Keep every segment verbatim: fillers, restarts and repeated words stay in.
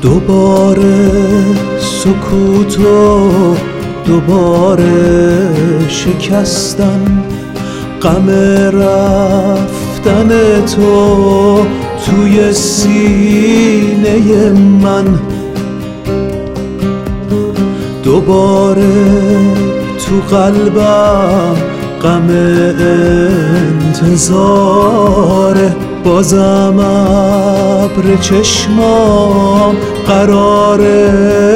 دوباره سکوتو دوباره شکستن، غم رفتن تو توی سینه من، دوباره تو قلبم غم انتظاره، بازم ابر چشمام قراره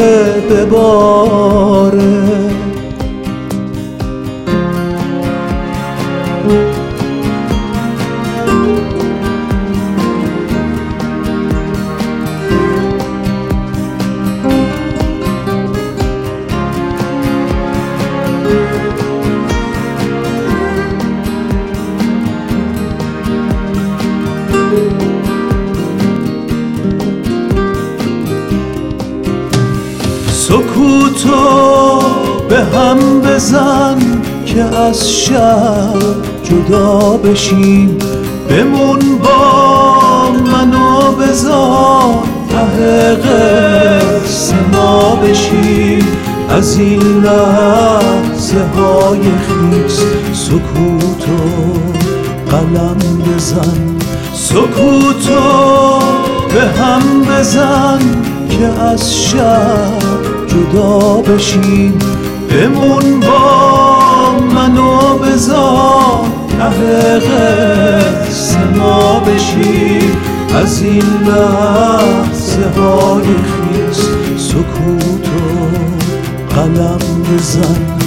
بباره. سکوتو به هم بزن که از شب جدا بشیم، بمون با منو بذار ته قصه ما بشیم، از این لحظه های خیس سکوتو قلم بزن، سکوتو به هم بزن که از شب جدا بشیم، بمون با منو بذار ته قصه ما بشیم، از این لحظه های خیس سکوتو قلم بزن.